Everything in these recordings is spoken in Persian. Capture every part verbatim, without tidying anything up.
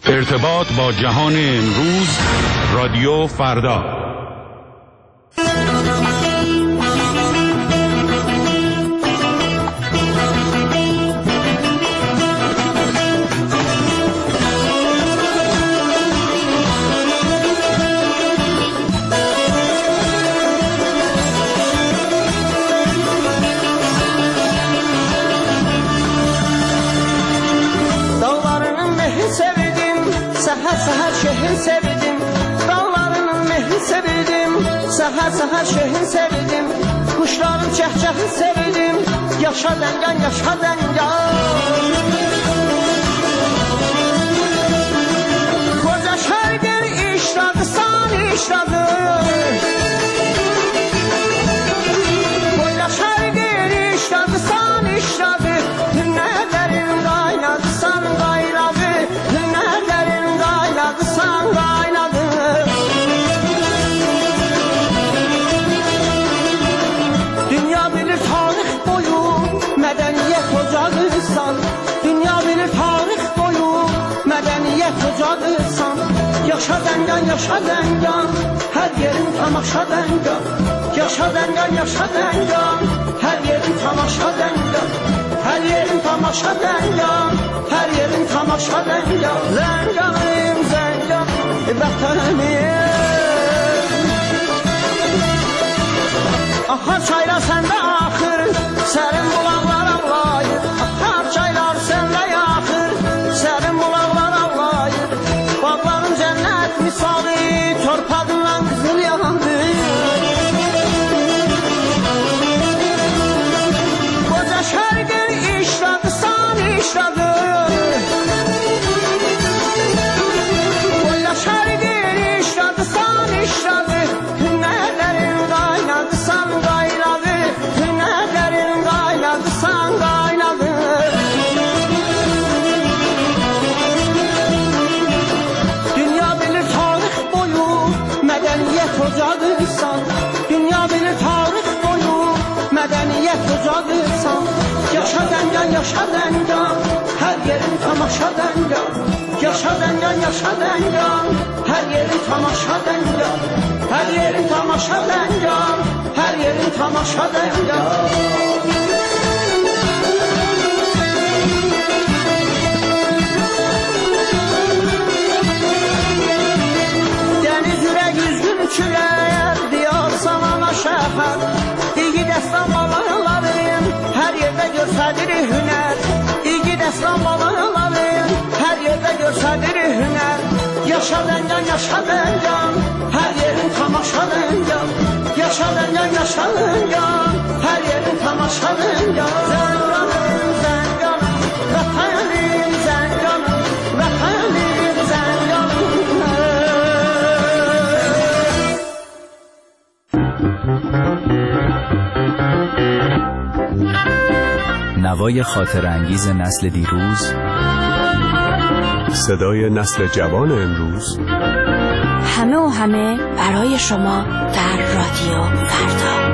ارتباط با جهان امروز، رادیو فردا. Səhər şehrin sevdim, dağlarının mehri sevdim. Səhər səhər şehrin sevdim, kuşların çəhçəhi sevdim. Yaşa dəngan, yaşa dəngan. Koca şərqin işladı, san işladı. Koca şərqin işladı, san işladı. Hünnərlərin qaynadı, san qaynadı. Hünnərlərin qaynadı, san qaynadı. Dünya bilir tarix boyu mədəniyyət ocağısan. Dünya bilir tarix boyu mədəniyyət ocağısan. Yaşa dəngan, yaşa dəngan, hər yerin tamaşa dəngan. Yaşa dəngan, yaşa dəngan, hər yerin tamaşa dəngan. Hər yerin tamaşa dəngan, hər yerin tamaşa dəngan. Zənganım, zəngan, vətənim. Axar çaylar səndə axır, sərin bulaqlar ağlayır. Axar çaylar səndə yaxır, sərin bulaqlar ağlayır. Bağların cənnət misali, torpağından qızıl yandı. Qoca şərqin işladı, san işladı. Qoca şərqin işladı, san işladı. Hünnərlərin qaynadı, san qaynadı. Hünnərlərin qaynadı, san qaynadı. Dünya bilir tarix boyu mədəniyyət ocağısan. Dünya bilir tarix boyu mədəniyyət ocağısan. Yaşa dəngan, yaşa dəngan, hər yerin tamaşa dəngan. Yaşa dəngan, yaşa dəngan, hər yerin tamaşa dəngan. Hər yerin tamaşa dəngan, hər yerin tamaşa dəngan. Dəniz ürək üzgün külər, diyar samana şəhər. İyi dəstan balıqların, hər yerdə görsədir hünər. İyi dəstan balıqların, hər yerdə görsədir hünər. Yaşa dəngan, yaşa dəngan, hər yerin tamaşa dəngan. Yaşa dəngan, yaşa dəngan, hər yerin tamaşa dəngan. Zənganım, zənganım, vətənim, zənganım, vətənim, zənganım. نوای خاطر انگیز نسل دیروز، صدای نسل جوان امروز، همه و همه برای شما در رادیو فردا.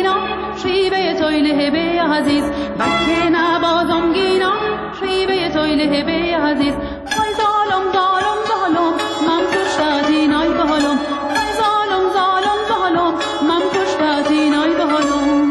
عزیز بکه نبازم گینا شیوه توی جویله به عزیز ای ظالم ظالم ظالم من کشتین ای ظالم ای ظالم ظالم ظالم من کشتین ای ظالم.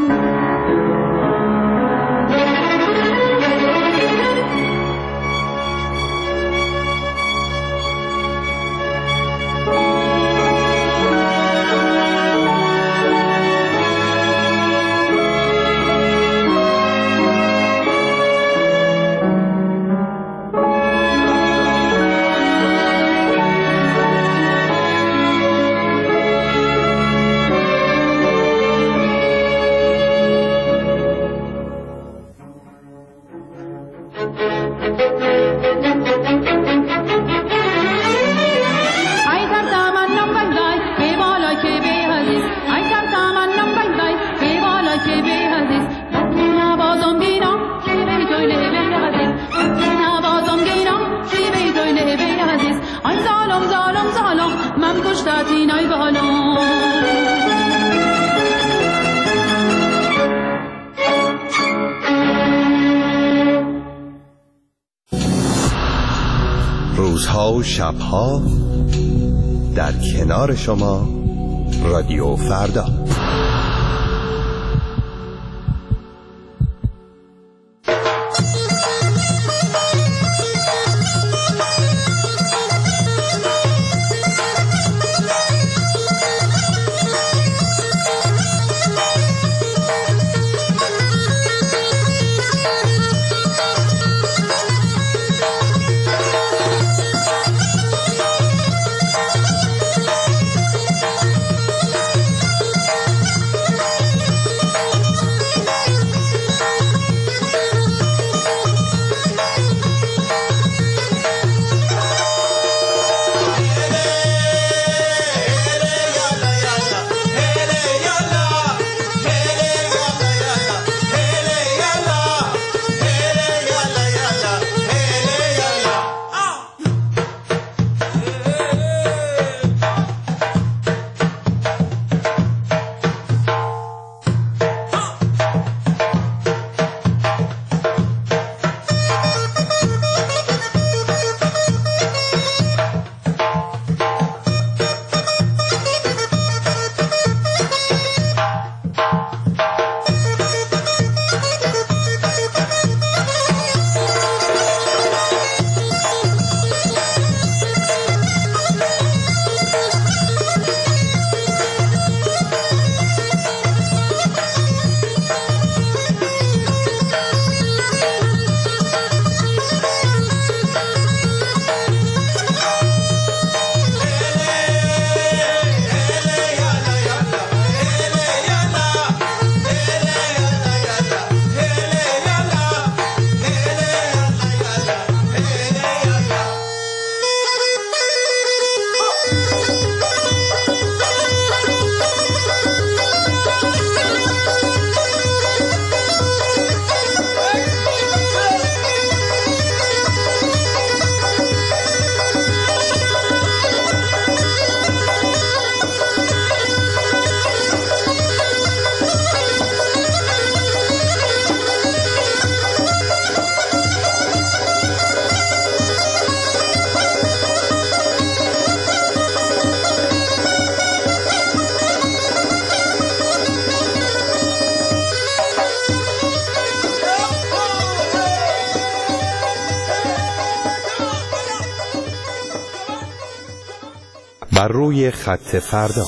روزها و شبها در کنار شما رادیو فردا. بر روی خط فردا.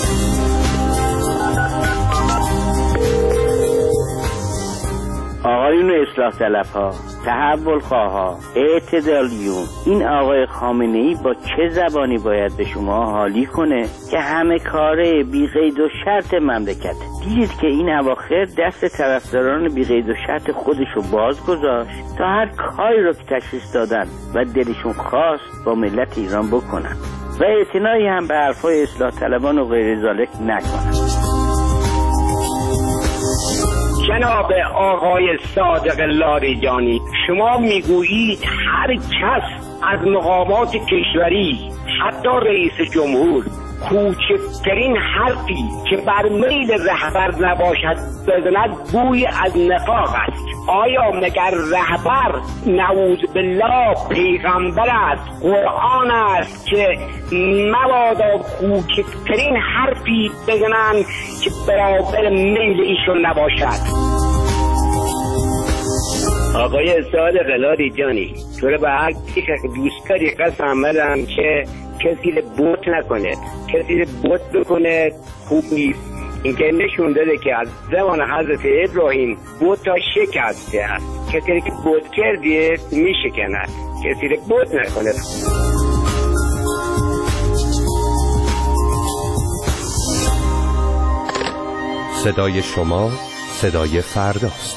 آقایون اصلاح طلب‌ها، تحول خواها، اعتدالیون، این آقای خامنه‌ای با چه زبانی باید به شما حالی کنه که همه کاره بی قید و شرط مملکت؟ دیدید که این اواخر دست طرفداران بی قید و شرط خودشو باز گذاشت تا هر کاری رو که تشخیص دادن و دلشون خواست با ملت ایران بکنن و اعتنایی هم به حرفای اصلاح طلبان و غیر ذالک نکنن. جناب آقای صادق لاریجانی، شما میگویید هر کس از مقامات کشوری حتی رئیس جمهور کوچکترین حرفی که بر میل رهبر نباشد بزند بوی از نفاق است. آیا مگر رهبر نعوذ بالله پیغمبر است، قرآن است که مبادا کوچکترین حرفی بزنند که برابر میل ایشون نباشد؟ آقای صادق لاری جانی، تو رو به هر کی که دوست داری قسم بدم که کسی رو بوت نکنه. کسی رو بوت بکنه خوب نیست. این که نشون داده که از زمان حضرت ابراهیم بوت تا شکسته است. کسی رو که بوت کردیه میشکند. کسی رو بوت نکنه. صدای شما صدای فرداست.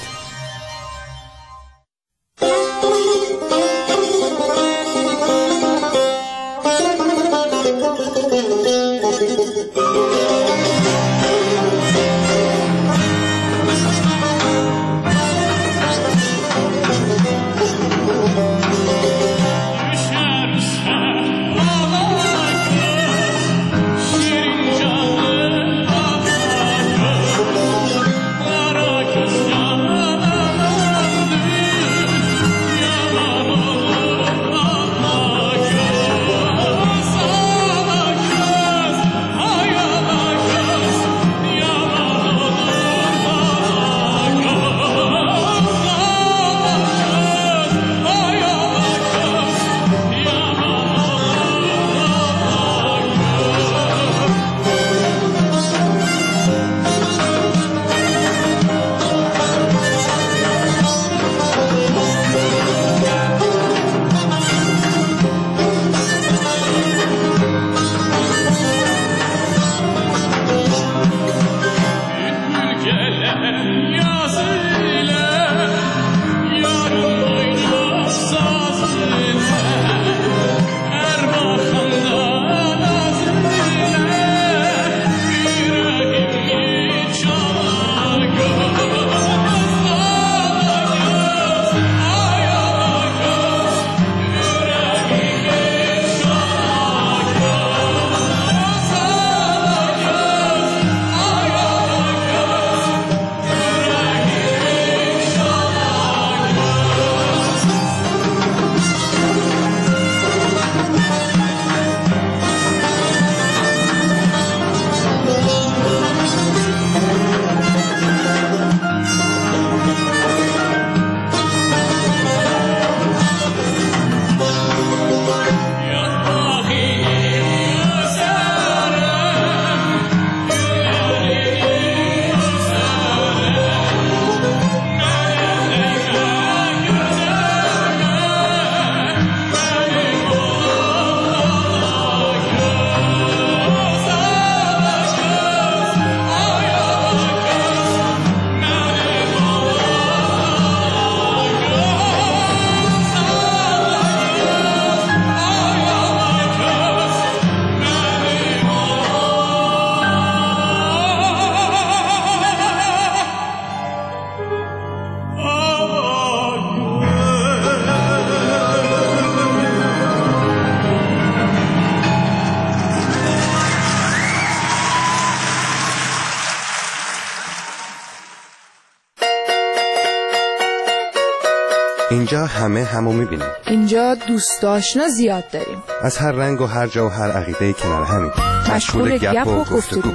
اینجا همه همو میبینیم. اینجا دوست آشنا زیاد داریم. از هر رنگ و هر جا و هر عقیده کنار همین. مشغول گپ و گفتگو.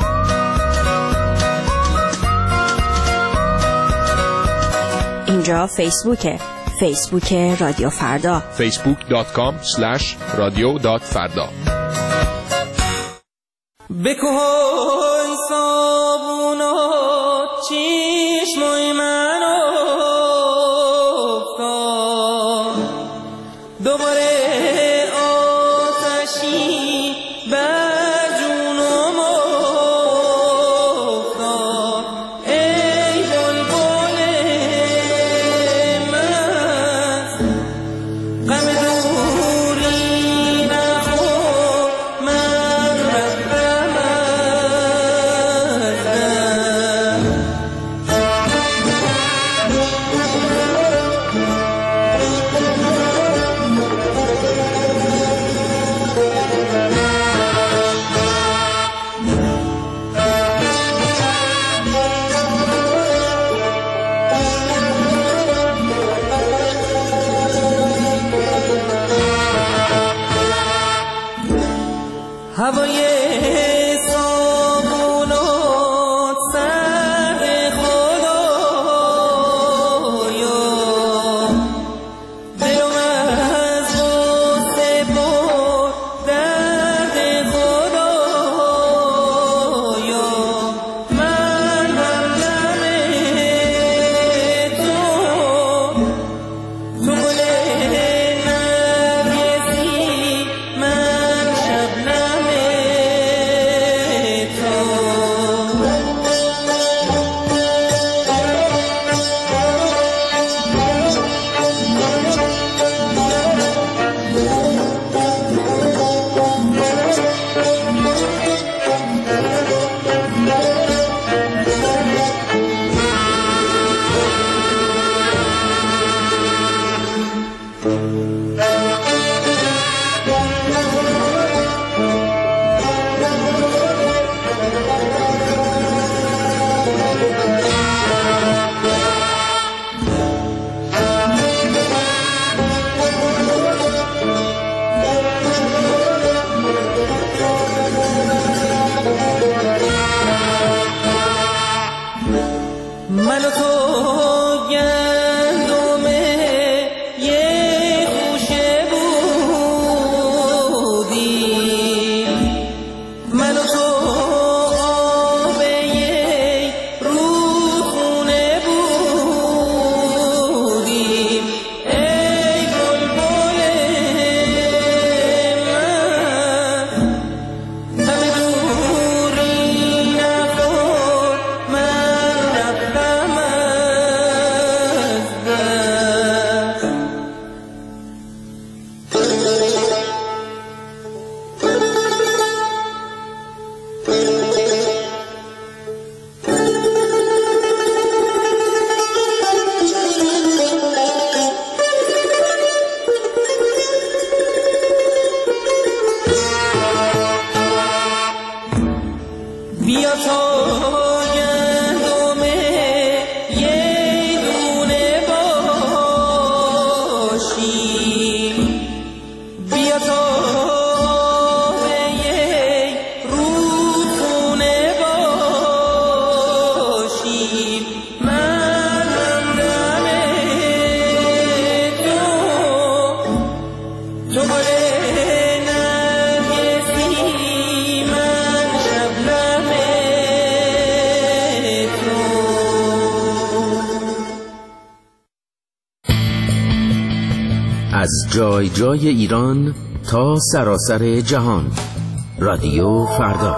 اینجا فیسبوکه. فیسبوک رادیو فردا. فیسبوک دات کام اسلش رادیو دات فردا. بکن صابونو چشمای منو افتاد دوباره آتشی بر جونم افتاد ای بلبل من غم دوری نخور من رفتم از از جای جای ایران تا سراسر جهان. رادیو فردا.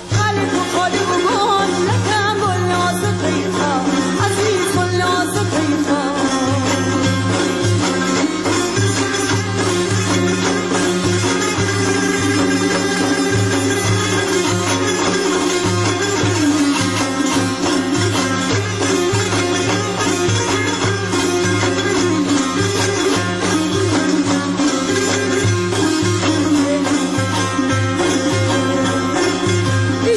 عزیز و نازک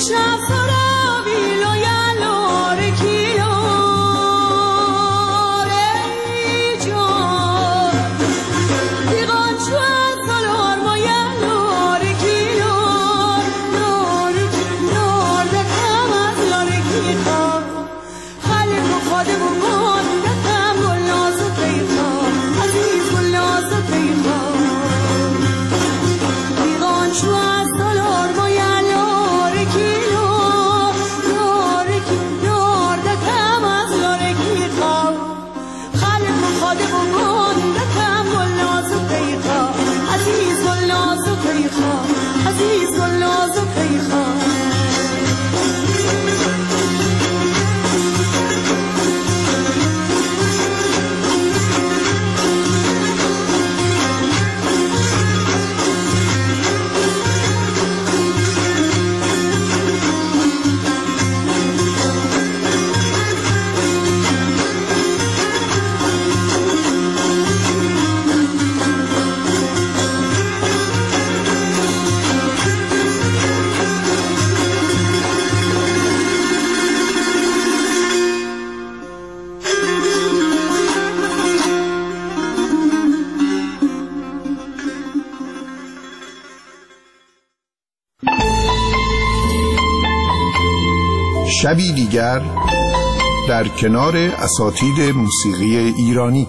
شبی دیگر در کنار اساتید موسیقی ایرانی.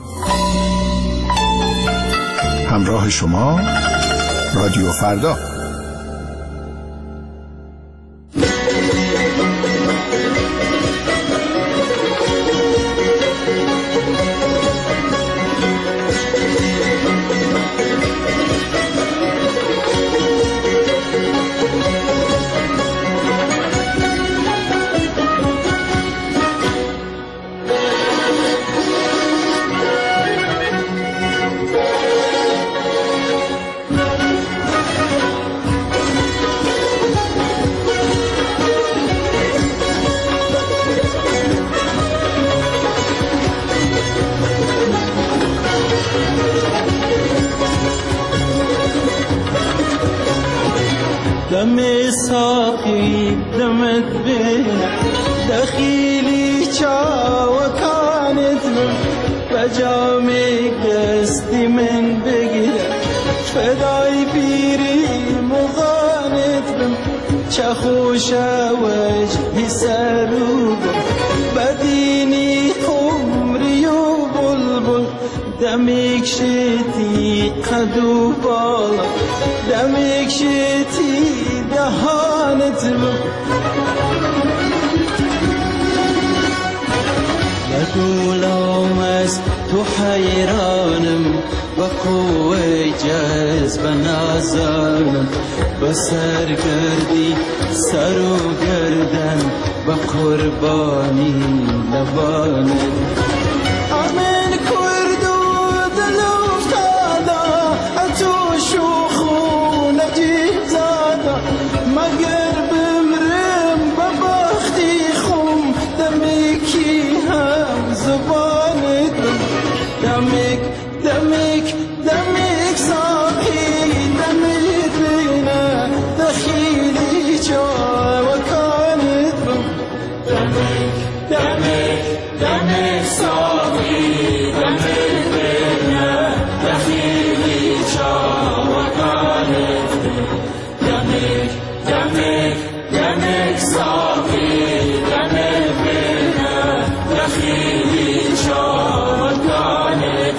همراه شما رادیو فردا. دم ساقي دمت بينا دخيلي چا وكانت من بجامي قصدي من بقيا فداي بيري مغانت من چخوش وجهي سروب بديني عمري وبلبل دمك شتي قدو بالا دمك شتي دهانت بدولوم از تو حیرانم و قوه جذب نازانم به سرگردی سر و گردن و قربانی لبانت آمین کرد و دل افتادا اتو شوخو نجیب زادا مگر بمرم ببختی خم دمکی هم زبانت دمک دمک دمک ساقی دمک بینه دخیلی جا و کانت دمک دمک دمک ساقی دمک بینه دخیلی جا و کانت دمک دمک دمک ساقی دمک بینه دخیلی جا و کانت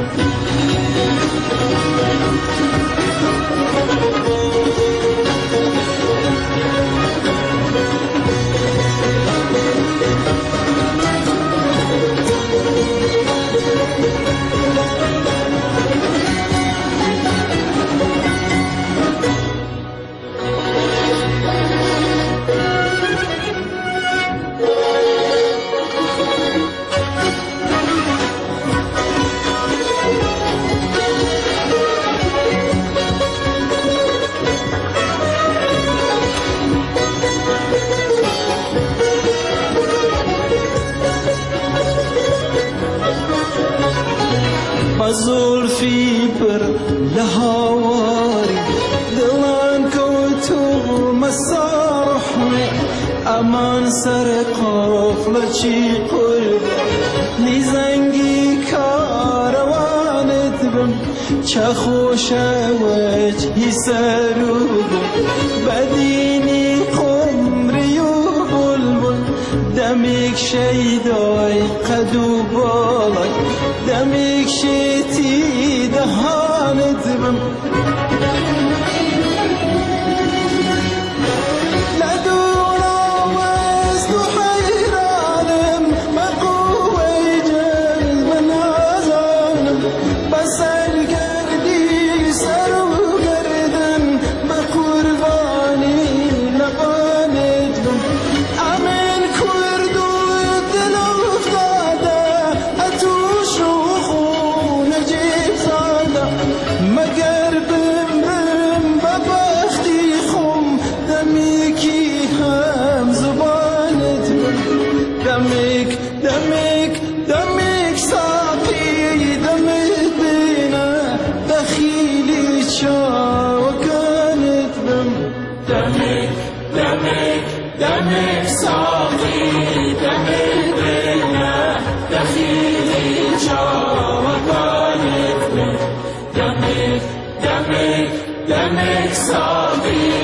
زلفی پر لهواری دلان کو تو مسارحني امان سر قفل چی قرب نیزنگی کاروانت بم چه خوش وجهی سرو بدینی قمری و بلبل دمیک شیدای قدو بالای دمیک شیتی دهانت بم Sorry.